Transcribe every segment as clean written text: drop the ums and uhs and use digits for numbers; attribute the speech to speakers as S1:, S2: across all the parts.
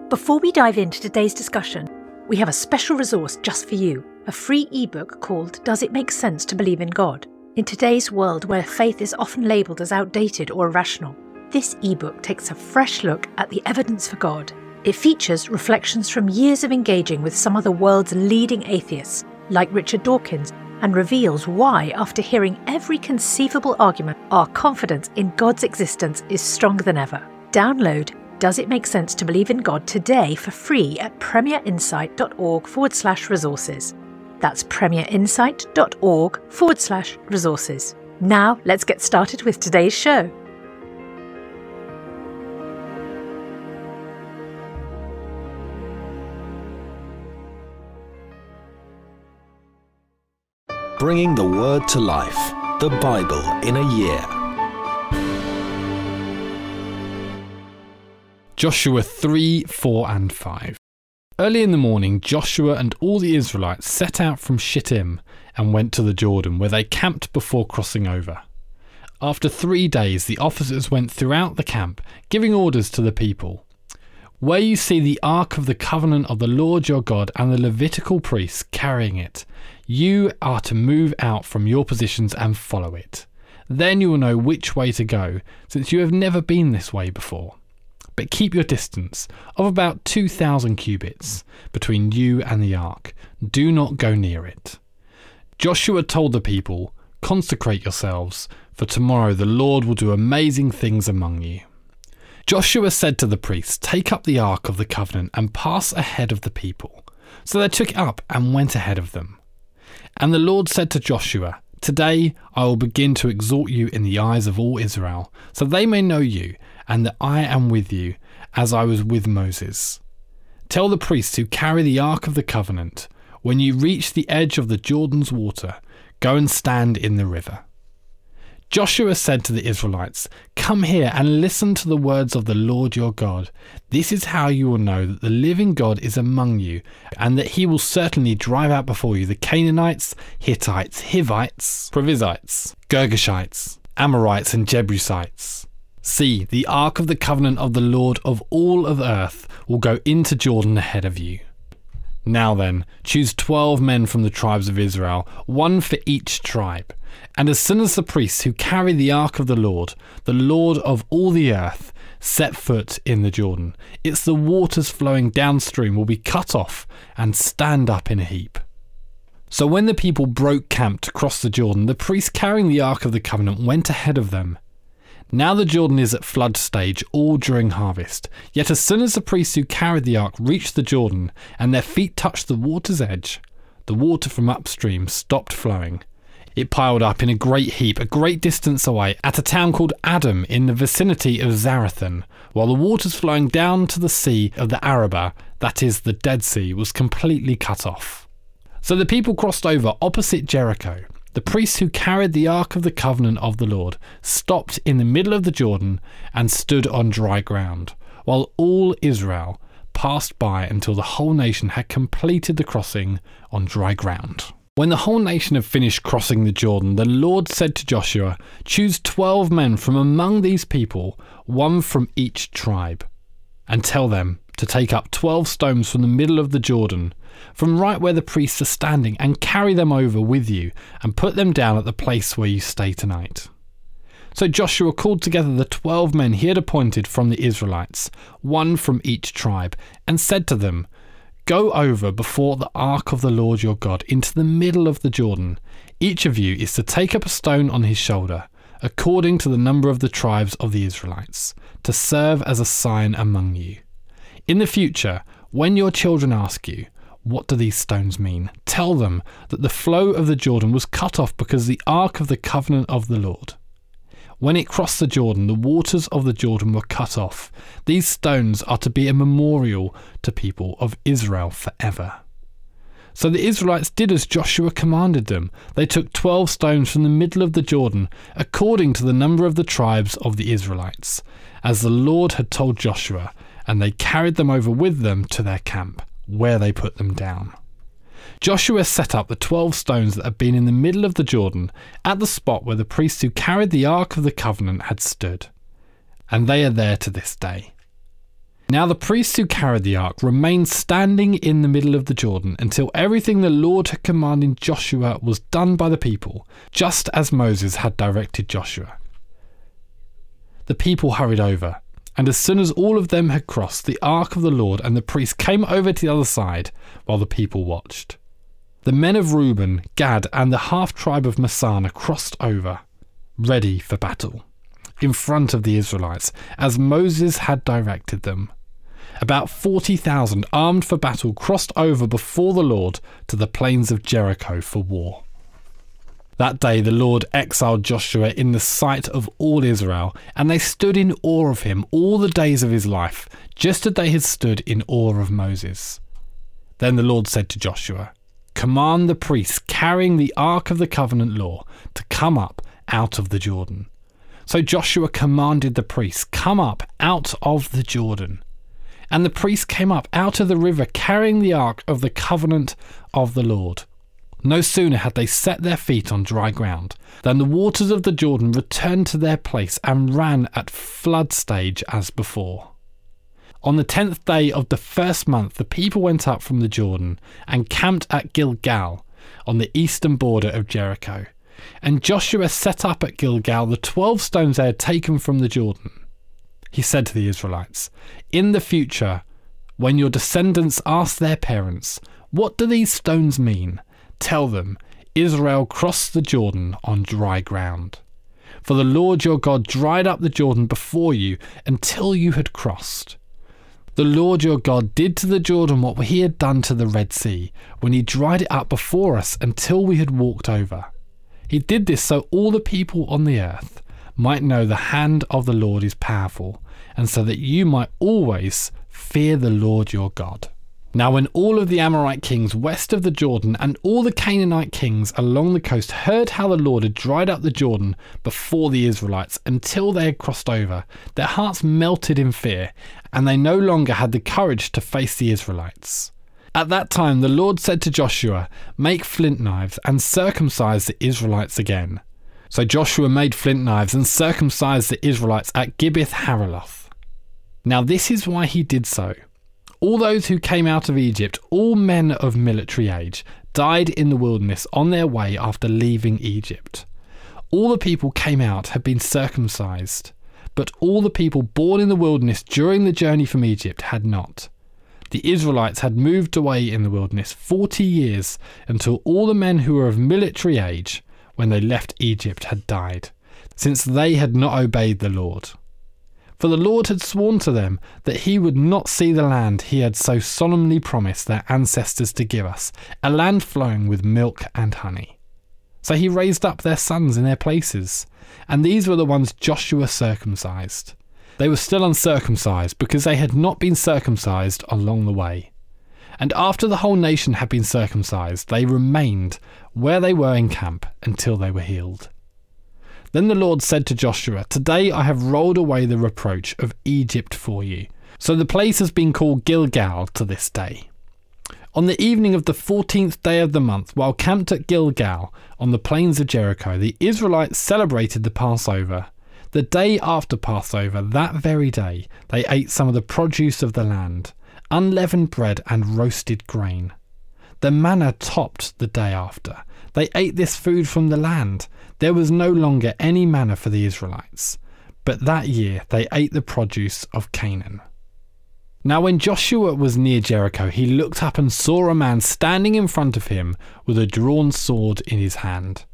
S1: Before we dive into today's discussion, we have a special resource just for you, a free ebook called Does It Make Sense to Believe in God? In today's world where faith is often labelled as outdated or irrational, this ebook takes a fresh look at the evidence for God. It features reflections from years of engaging with some of the world's leading atheists, like Richard Dawkins, and reveals why, after hearing every conceivable argument, our confidence in God's existence is stronger than ever. Download Does It Make Sense to Believe in God today for free at premierinsight.org/resources. That's premierinsight.org/resources. Now let's get started with today's show.
S2: Bringing the Word to life, the Bible in a year.
S3: Joshua 3, 4 and 5. Early in the morning, Joshua and all the Israelites set out from Shittim and went to the Jordan, where they camped before crossing over. After 3 days, the officers went throughout the camp, giving orders to the people. Where you see the Ark of the Covenant of the Lord your God and the Levitical priests carrying it, you are to move out from your positions and follow it. Then you will know which way to go, since you have never been this way before. But keep your distance of about 2,000 cubits between you and the ark. Do not go near it. Joshua told the people, "Consecrate yourselves, for tomorrow the Lord will do amazing things among you." Joshua said to the priests, "Take up the ark of the covenant and pass ahead of the people." So they took it up and went ahead of them. And the Lord said to Joshua, "Today I will begin to exalt you in the eyes of all Israel, so they may know you, and that I am with you, as I was with Moses. Tell the priests who carry the Ark of the Covenant, when you reach the edge of the Jordan's water, go and stand in the river." Joshua said to the Israelites, "Come here and listen to the words of the Lord your God. This is how you will know that the living God is among you, and that he will certainly drive out before you the Canaanites, Hittites, Hivites, Perizzites, Girgashites, Amorites and Jebusites. See, the Ark of the Covenant of the Lord of all of earth will go into Jordan ahead of you. Now then, choose 12 men from the tribes of Israel, one for each tribe. And as soon as the priests who carry the Ark of the Lord of all the earth, set foot in the Jordan, it's the waters flowing downstream will be cut off and stand up in a heap." So when the people broke camp to cross the Jordan, the priests carrying the Ark of the Covenant went ahead of them. Now the Jordan is at flood stage all during harvest, yet as soon as the priests who carried the ark reached the Jordan and their feet touched the water's edge, the water from upstream stopped flowing. It piled up in a great heap a great distance away at a town called Adam in the vicinity of Zarethan, while the waters flowing down to the sea of the Arabah, that is the Dead Sea, was completely cut off. So the people crossed over opposite Jericho. The priests who carried the Ark of the Covenant of the Lord stopped in the middle of the Jordan and stood on dry ground, while all Israel passed by until the whole nation had completed the crossing on dry ground. When the whole nation had finished crossing the Jordan, the Lord said to Joshua, "Choose 12 men from among these people, one from each tribe, and tell them to take up 12 stones from the middle of the Jordan, from right where the priests are standing, and carry them over with you and put them down at the place where you stay tonight." So Joshua called together the 12 men he had appointed from the Israelites, one from each tribe, and said to them, "Go over before the ark of the Lord your God into the middle of the Jordan. Each of you is to take up a stone on his shoulder, according to the number of the tribes of the Israelites, to serve as a sign among you. In the future, when your children ask you, 'What do these stones mean?' tell them that the flow of the Jordan was cut off because the Ark of the Covenant of the Lord. When it crossed the Jordan, the waters of the Jordan were cut off. These stones are to be a memorial to people of Israel forever." So the Israelites did as Joshua commanded them. They took 12 stones from the middle of the Jordan, according to the number of the tribes of the Israelites, as the Lord had told Joshua, and they carried them over with them to their camp, where they put them down. Joshua set up the 12 stones that had been in the middle of the Jordan at the spot where the priests who carried the Ark of the Covenant had stood, and they are there to this day. Now the priests who carried the ark remained standing in the middle of the Jordan until everything the Lord had commanded Joshua was done by the people, just as Moses had directed Joshua. The people hurried over, and as soon as all of them had crossed, the ark of the Lord and the priests came over to the other side while the people watched. The men of Reuben, Gad, and the half-tribe of Manasseh crossed over, ready for battle, in front of the Israelites, as Moses had directed them. About 40,000 armed for battle crossed over before the Lord to the plains of Jericho for war. That day the Lord exiled Joshua in the sight of all Israel, and they stood in awe of him all the days of his life, just as they had stood in awe of Moses. Then the Lord said to Joshua, "Command the priests carrying the ark of the covenant law to come up out of the Jordan." So Joshua commanded the priests, "Come up out of the Jordan." And the priests came up out of the river carrying the ark of the covenant of the Lord. No sooner had they set their feet on dry ground than the waters of the Jordan returned to their place and ran at flood stage as before. On the 10th day of the first month, the people went up from the Jordan and camped at Gilgal on the eastern border of Jericho. And Joshua set up at Gilgal the 12 stones they had taken from the Jordan. He said to the Israelites, "In the future, when your descendants ask their parents, 'What do these stones mean?' tell them, 'Israel crossed the Jordan on dry ground.' For the Lord your God dried up the Jordan before you until you had crossed. The Lord your God did to the Jordan what he had done to the Red Sea, when he dried it up before us until we had walked over. He did this so all the people on the earth might know the hand of the Lord is powerful, and so that you might always fear the Lord your God." Now when all of the Amorite kings west of the Jordan and all the Canaanite kings along the coast heard how the Lord had dried up the Jordan before the Israelites until they had crossed over, their hearts melted in fear, and they no longer had the courage to face the Israelites. At that time the Lord said to Joshua, "Make flint knives and circumcise the Israelites again." So Joshua made flint knives and circumcised the Israelites at Gibeath Haraloth. Now this is why he did so. All those who came out of Egypt, all men of military age, died in the wilderness on their way after leaving Egypt. All the people came out had been circumcised, but all the people born in the wilderness during the journey from Egypt had not. The Israelites had moved away in the wilderness 40 years until all the men who were of military age when they left Egypt had died, since they had not obeyed the Lord. For the Lord had sworn to them that he would not see the land he had so solemnly promised their ancestors to give us, a land flowing with milk and honey. So he raised up their sons in their places, and these were the ones Joshua circumcised. They were still uncircumcised because they had not been circumcised along the way. And after the whole nation had been circumcised, they remained where they were in camp until they were healed. Then the Lord said to Joshua, "Today I have rolled away the reproach of Egypt for you." So the place has been called Gilgal to this day. On the evening of the 14th day of the month, while camped at Gilgal on the plains of Jericho, the Israelites celebrated the Passover. The day after Passover, that very day, they ate some of the produce of the land, unleavened bread and roasted grain. The manna topped the day after. They ate this food from the land. There was no longer any manna for the Israelites, but that year they ate the produce of Canaan. Now when Joshua was near Jericho, he looked up and saw a man standing in front of him with a drawn sword in his hand.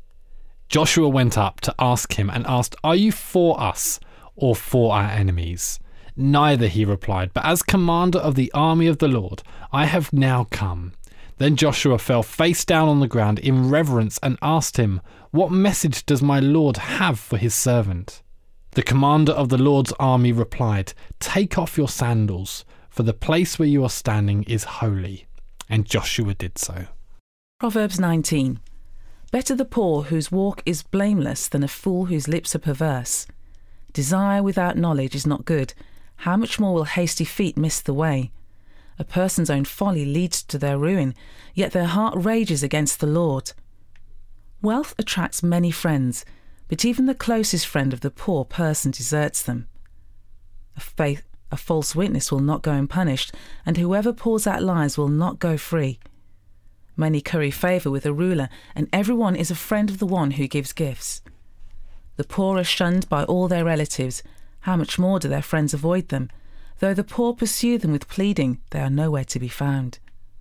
S3: Joshua went up to ask him and asked, "Are you for us or for our enemies?" "Neither," he replied, "but as commander of the army of the Lord, I have now come." Then Joshua fell face down on the ground in reverence and asked him, "What message does my Lord have for his servant?" The commander of the Lord's army replied, "Take off your sandals, for the place where you are standing is holy." And Joshua did so.
S4: Proverbs 19. Better the poor whose walk is blameless than a fool whose lips are perverse. Desire without knowledge is not good. How much more will hasty feet miss the way? A person's own folly leads to their ruin, yet their heart rages against the Lord. Wealth attracts many friends, but even the closest friend of the poor person deserts them. A false witness will not go unpunished, and whoever pours out lies will not go free. Many curry favour with a ruler, and everyone is a friend of the one who gives gifts. The poor are shunned by all their relatives. How much more do their friends avoid them? Though the poor pursue them with pleading, they are nowhere to be found.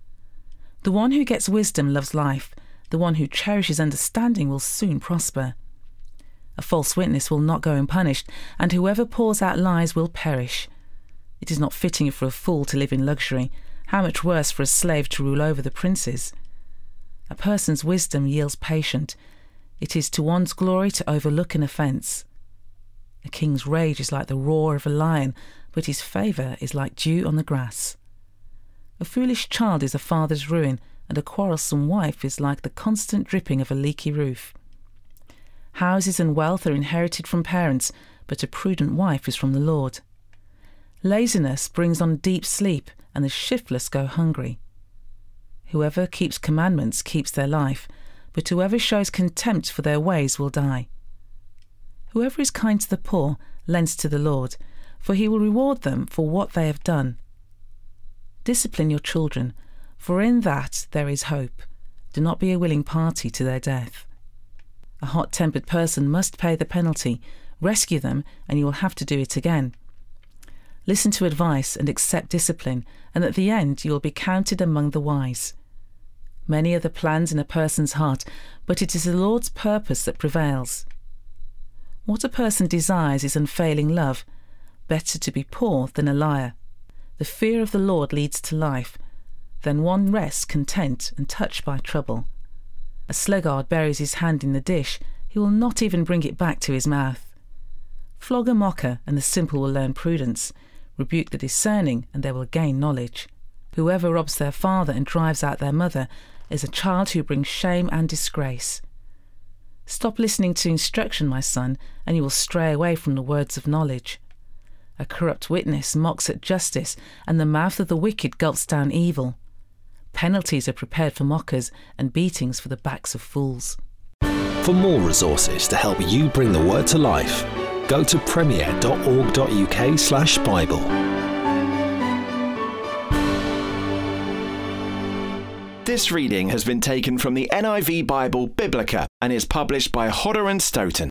S4: The one who gets wisdom loves life. The one who cherishes understanding will soon prosper. A false witness will not go unpunished, and whoever pours out lies will perish. It is not fitting for a fool to live in luxury. How much worse for a slave to rule over the princes? A person's wisdom yields patience. It is to one's glory to overlook an offence. A king's rage is like the roar of a lion, but his favour is like dew on the grass. A foolish child is a father's ruin, and a quarrelsome wife is like the constant dripping of a leaky roof. Houses and wealth are inherited from parents, but a prudent wife is from the Lord. Laziness brings on deep sleep, and the shiftless go hungry. Whoever keeps commandments keeps their life, but whoever shows contempt for their ways will die. Whoever is kind to the poor lends to the Lord, for he will reward them for what they have done. Discipline your children, for in that there is hope. Do not be a willing party to their death. A hot-tempered person must pay the penalty. Rescue them, and you will have to do it again. Listen to advice and accept discipline, and at the end you will be counted among the wise. Many are the plans in a person's heart, but it is the Lord's purpose that prevails. What a person desires is unfailing love. Better to be poor than a liar. The fear of the Lord leads to life. Then one rests content and touched by trouble. A sluggard buries his hand in the dish. He will not even bring it back to his mouth. Flog a mocker, and the simple will learn prudence. Rebuke the discerning, and they will gain knowledge. Whoever robs their father and drives out their mother is a child who brings shame and disgrace. Stop listening to instruction, my son, and you will stray away from the words of knowledge. A corrupt witness mocks at justice, and the mouth of the wicked gulps down evil. Penalties are prepared for mockers, and beatings for the backs of fools.
S2: For more resources to help you bring the word to life, go to premier.org.uk/Bible.
S5: This reading has been taken from the NIV Bible Biblica and is published by Hodder and Stoughton.